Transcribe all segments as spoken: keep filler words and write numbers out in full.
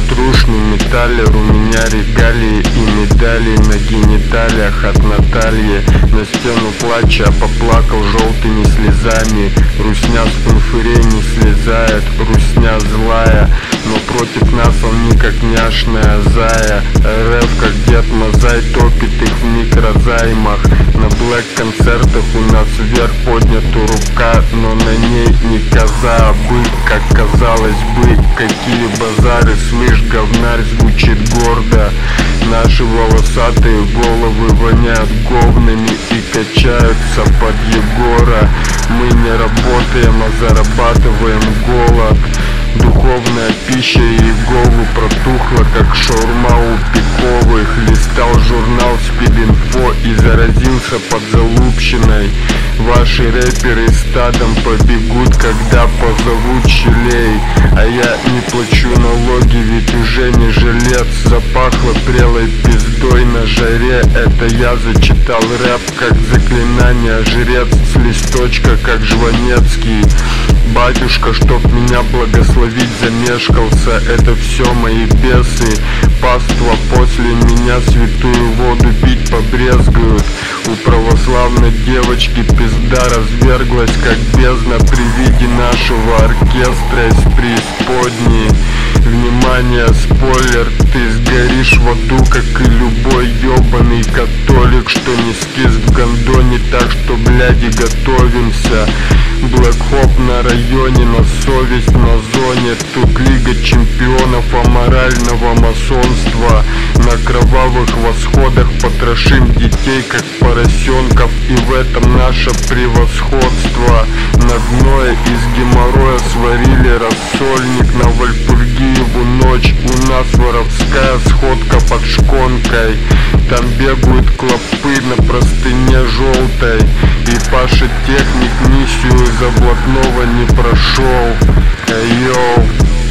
трушный металлер. У меня регалии и медали на гениталиях от Натальи. На стену плача поплакал желтыми слезами. Русня с панфырей не слезает, русня злая, но против нас он не как няшная зая. РФ как Дед Мазай топит их в микрозаймах. На блэк-концертах у нас вверх поднята рука, но на ней не коза, а бык, как казалось бы. Какие базары, слышь, говнарь звучит гордо. Наши волосатые головы воняют говнами и качаются под Егора. Мы не работаем, а зарабатываем голод. Духовная пища и голову протухла, как шаурма у Пиковых. Листал журнал Спид-инфо и заразился подзалупщиной. Ваши рэперы стадом побегут, когда позовут щелей. А я не плачу налоги, ведь уже не жилец. Запахло прелой пиздой на жаре. Это я зачитал рэп как заклинание. Жрец с листочка, как Жванецкий. Батюшка, чтоб меня благословить, замешкался. Это все мои бесы. Паства после меня святую воду пить побрезгуют. У православной девочки пизда разверглась, как бездна при виде нашего оркестра из преисподней. Внимание, спойлер, ты сгоришь в аду, как и любой ебаный католик, что не скис в гондоне, так что, бляди, готовимся. Блэк-хоп на районе, на совесть на зоне. Тут лига чемпионов аморального масонства. На кровавых восходах потрошим детей, как поросенков, и в этом наше превосходство. На гное из геморроя сварили рассольник. На Вальпургиеву ночь у нас воровская сходка под шконкой. Там бегают клопы на простыне желтой. И Паша Техник миссию из-за блатного не прошел. Йоу.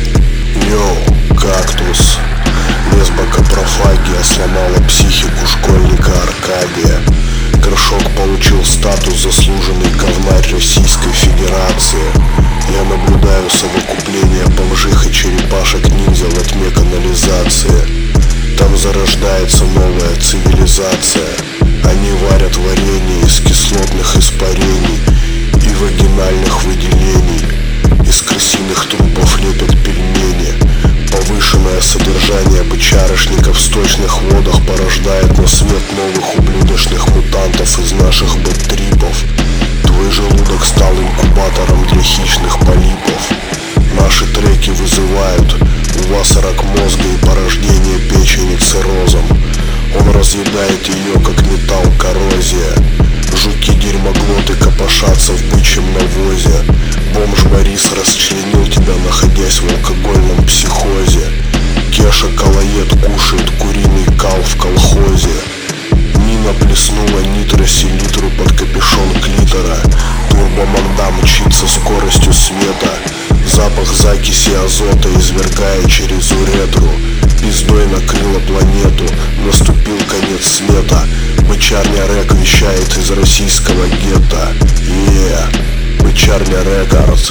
Йоу, кактус. Лесбокопрофагия сломала психику школьника Аркадия. Горшок получил статус заслуженный говнарь Российской Федерации. Я наблюдаю совокупление бомжих и черепашек-ниндзя во тьме канализации. Там зарождается новая цивилизация. Они варят варенье из кислотных испарений и вагинальных выделений. Из крысиных трупов лепят пельмени. Повышенное содержание бычарышников в сточных водах порождает на свет новых ублюдочных мутантов из наших бэт-трипов. Твой желудок стал инкубатором для хищных полипов. Наши треки вызывают у вас рак мозга и порождение печени циррозом. Он разъедает ее, как металл, коррозия. Жуки-дерьмоглоты копошатся в бычьем навозе. Бомж Борис расчленил тебя, находясь в алкогольном психозе. Кеша Калоед кушает куриный кал в колхозе. Нина плеснула нитроселитру под капюшон клитора. Турбоманда мчится скоростью света. Запах закиси азота извергая через уретру. Пиздой накрыла планету, наступил конец света. Бычарня рэк вещает из российского гетто. Yeah, Бычарня Рекордс.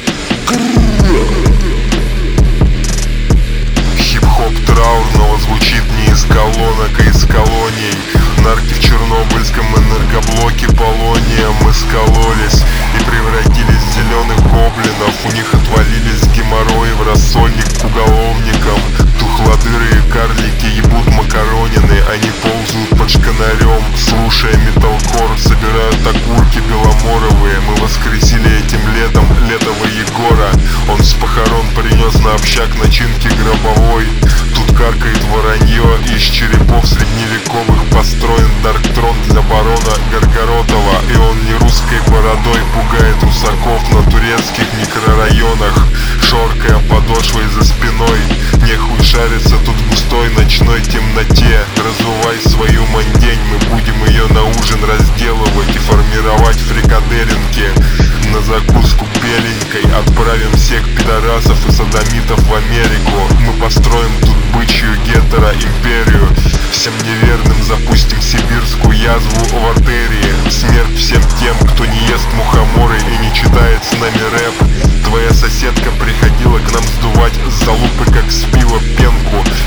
Хип-хоп траурного звучит не из колонок, а из колоний. Нарки в чернобыльском энергоблоке Полония. Мы скололись и превратились в зеленых гоблинов. У них отвалились геморрои в рассольник к уголовникам. Тухлодырые карлики ебут макаронины. Они ползают под шканарем, слушая металкор. Собирают окурки беломоровые. Мы воскресили этим летом летого Егора. Он с похорон принес на общак начинки гробовой. Тут каркает воронье из черепов средневековых. Построен Дарктрон для барона Горгородова. И он не русской бородой пугает русаков на турецких микрорайонах, шоркая подошвой за спиной. Нехуй шариться тут в густой ночной темноте. Разувай свою мандень, мы будем ее на ужин разделывать и формировать фрикаделинки. На закуску беленькой отправим всех пидорасов и садомитов в Америку. Мы построим тут бычью гетеро-империю. Всем неверным запустим сибирскую язву в артерии. Смерть всем тем, кто не ест мухоморы и не читает с нами рэп. Твоя соседка приходила к нам сдувать с залупы, как с пива, пенку.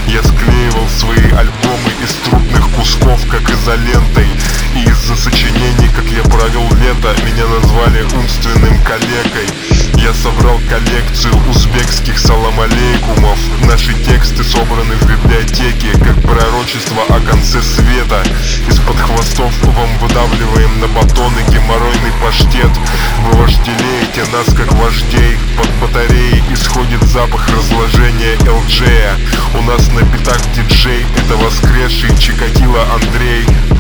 новые альбомы из трудных кусков, как изолентой. И из-за сочинений, как я провел лето, меня назвали умственным калекой. Я собрал коллекцию узбекских салам алейкумов. Наши тексты собраны в библиотеке, как пророчество о конце света. Из-под хвостов вам выдавливаем на батоны геморройный паштет. Вы вожделеете нас как вождей. Под батареей исходит запах разложения эл джея. У нас на битах диджей — это воскресший Чикатило Андрей.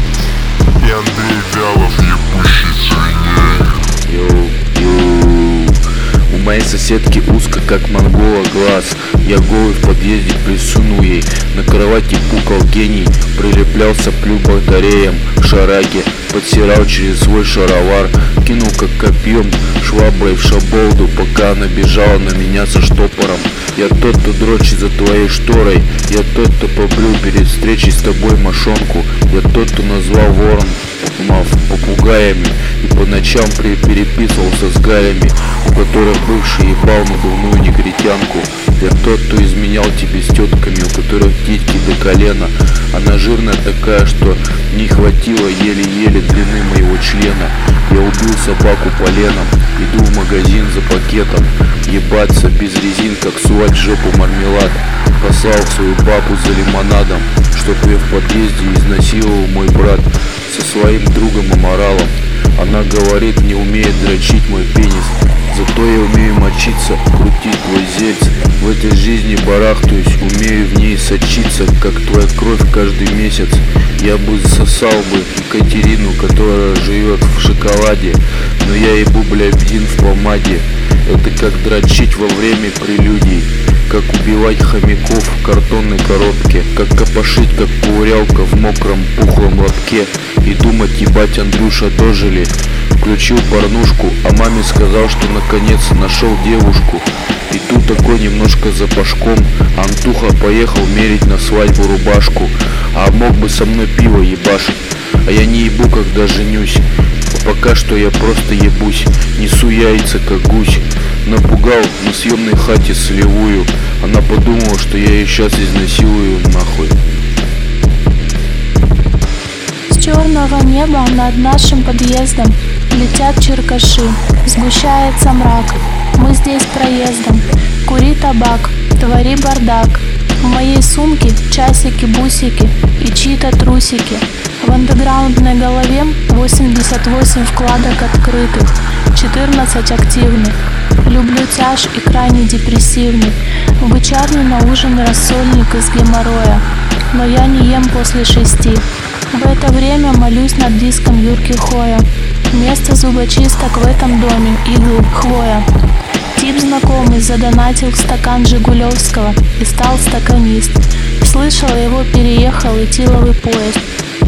И Андрей Вялов, ебущий свиней. Йоу-йоу. У моей соседки узко, как монгола, глаз. Я голый в подъезде присунул ей. На кровати пукал гений. Прилеплял соплю батареям к шараге. Подсирал через свой шаровар. Кинул как копьем шваброй в шаболду, пока она бежала на меня со штопором. Я тот, кто дрочит за твоей шторой. Я тот, кто побрил перед встречей с тобой мошонку. Я тот, кто назвал ворон мав попугаями и по ночам при переписывался с галями, у которых бывший ебал надувную негритянку. Я тот, кто изменял тебе с тетками, у которых титьки до колена. Она жирная такая, что не хватило еле-еле длины моего члена. Я убил собаку поленом, иду в магазин за пакетом. Ебаться без резин, как сувать в жопу мармелад. Послал свою бабу за лимонадом, чтоб ее в подъезде изнасиловал мой брат со своим другом аморалом. Она говорит, не умеет дрочить мой пенис, зато я умею мочиться, крутить твой зельц. В этой жизни барахтаюсь, умею в ней сочиться, как твоя кровь каждый месяц. Я бы засосал бы Екатерину, которая живет в шоколаде, но я ебу, бля, бензин в помаде. Это как дрочить во время прелюдий, как убивать хомяков в картонной коробке, как копошить, как ковырялка в мокром пухлом лобке. И думать, ебать, Андрюша, дожили. Включил порнушку, а маме сказал, что наконец нашел девушку. И тут такой немножко запашком Антуха поехал мерить на свадьбу рубашку. А мог бы со мной пиво ебашить, а я не ебу, когда женюсь. Пока что я просто ебусь, несу яйца, как гусь. Напугал на съемной хате солевую. Она подумала, что я ее сейчас изнасилую нахуй. С черного неба над нашим подъездом летят черкаши, сгущается мрак. Мы здесь проездом. Кури табак, твори бардак. В моей сумке часики-бусики и чьи-то трусики. В андеграундной голове восемьдесят восемь вкладок открытых, четырнадцать активных. Люблю тяж и крайне депрессивный. Вычарный на ужин рассольник из геморроя, но я не ем после шести. В это время молюсь над диском Юрки Хоя. Вместо зубочисток в этом доме иглы хвоя. Тип знакомый задонатил в стакан Жигулевского и стал стаканист. Слышал, его переехал и тиловый поезд.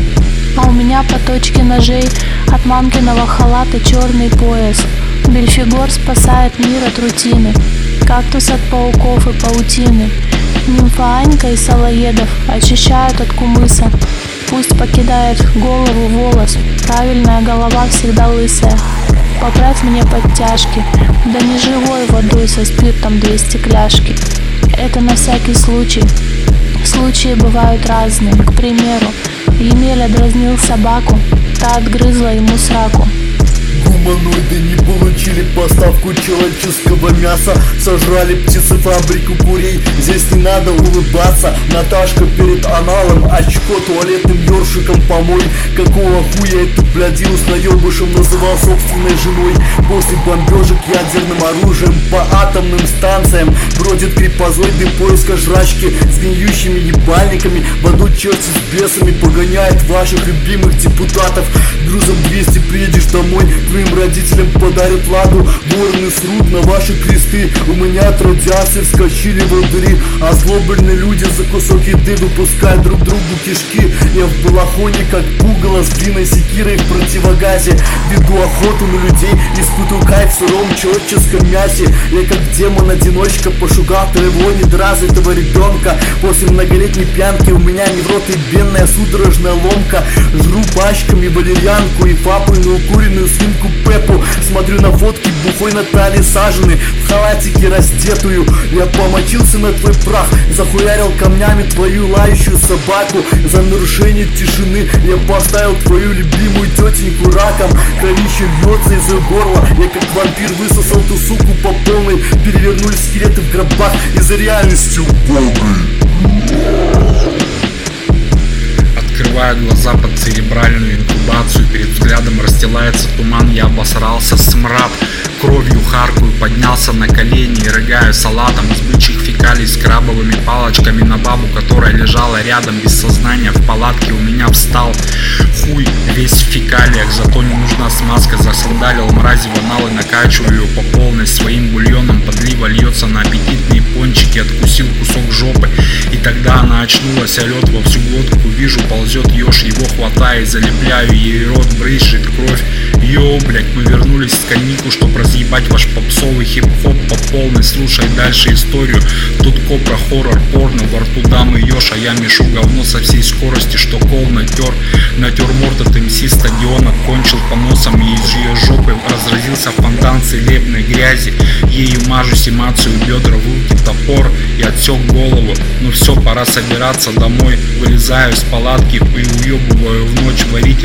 А у меня по точке ножей от мамкиного халата черный пояс. Бельфигор спасает мир от рутины, кактус от пауков и паутины. Нимфа Анька и Салоедов очищают от кумыса. Пусть покидает голову волос, правильная голова всегда лысая. Поправь мне подтяжки, да не живой водой со спиртом две стекляшки. Это на всякий случай. Случаи бывают разные. К примеру, Емеля дразнил собаку, та отгрызла ему сраку. Гуманоиды не получили поставку человеческого мяса. Сожрали птицефабрику курей. Здесь не надо улыбаться. Наташка перед аналом очко туалетным ёршиком помой. Какого хуя эту блядину с наебышем называл собственной женой? После бомбежек ядерным оружием по атомным станциям бродит крипозоиды поиска жрачки с гниющими ебальниками. В аду черти с бесами погоняет ваших любимых депутатов. Грузом двести приедешь домой, твоим родителям подарят ладу. Вороны срут на ваши кресты. У меня от радиации вскочили волдыри. Озлобленные люди за кусок еды выпускают друг другу кишки. Я в балахоне, как пугало с длинной секирой в противогазе. Веду охоту на людей, испытываю кайф в сыром человеческом мясе. Я как демон-одиночка пошугал твоего недоразвитого ребенка. После многолетней пьянки у меня неврот и бенная судорожная ломка. Жру пачками валерьянку и фапаю на укуренную свинку Пеппу. Смотрю на фотки бухой Натальи Сажены в халатике раздетую. Я помочился на твой прах, захуярил камнями твою свою лающую собаку. За нарушение тишины я поставил твою любимую тетеньку раком. Кровище льется из ее горла, я как вампир высосал ту суку по полной. Перевернулись скелеты в гробах и за реальностью Открываю глаза под церебральную инкубацию. Перед взглядом расстилается туман, я обосрался, смрад. Кровью харкую, поднялся на колени и рыгаю салатом из бычьих фекалий с крабовыми палочками на бабу, которая лежала рядом без сознания в палатке. У меня встал хуй весь в фекалиях, зато не нужна смазка. Засандалил мрази в анал и накачиваю ее по полной. Своим бульоном подлива льется на аппетитные пончики. Откусил кусок жопы, и тогда она очнулась, орет во всю глотку. Вижу, ползет еж, его хватаю, залепляю ей рот, брызжет кровь. Йоу, блять, мы вернулись в скамейку, чтоб разъебать ваш попсовый хип-хоп по полной. Слушай дальше историю. Тут копра, хоррор, порно, во рту дамы еж, а я мешу говно со всей скорости, что кол натер. Натюрморт от эм си стадиона кончил по носам, и из ее жопы разразился фонтан целебной грязи. Ею мажусь, эмацию бедра, в руки топор и отсек голову. Ну все, пора собираться домой. Вылезаю с палатки и уебываю в ночь варить